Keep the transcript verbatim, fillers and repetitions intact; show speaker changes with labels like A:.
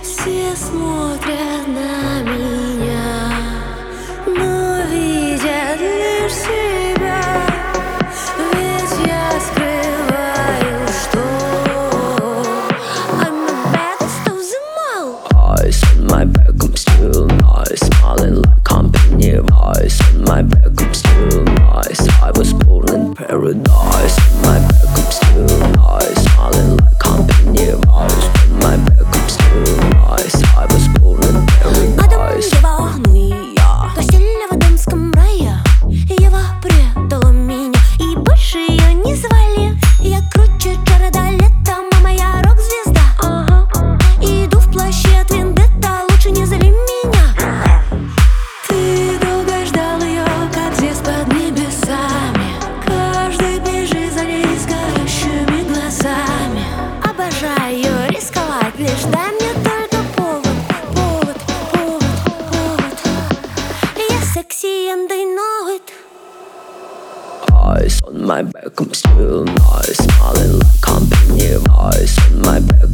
A: Все смотрят на меня, но видят лишь себя. Ведь я скрываю, что I'm the baddest of them all.
B: Eyes on my back, I'm still nice, smiling like company. Eyes on my back, I'm still nice. I was born in paradise. On my back, I'm still nice, smiling like company. Eyes on my back, I'm still nice. I was born in paradise.
A: Адам Ева, ну и я гостили в эдемском рае. Ева предала меня, и больше ее не звали. Я круче Джареда Лето, мама, я рок-звезда. Ага. Иду в плаще от Вендетта, лучше не зли меня. Ты долго ждал ее, как здесь под небесами. Каждый бежит за ней с горящими глазами. Обожаю рисковать, лишь дай мне только повод, повод, повод, повод. Я секси and they know it.
B: Eyes on my back, I'm still nice, smiling like company. Eyes on my back,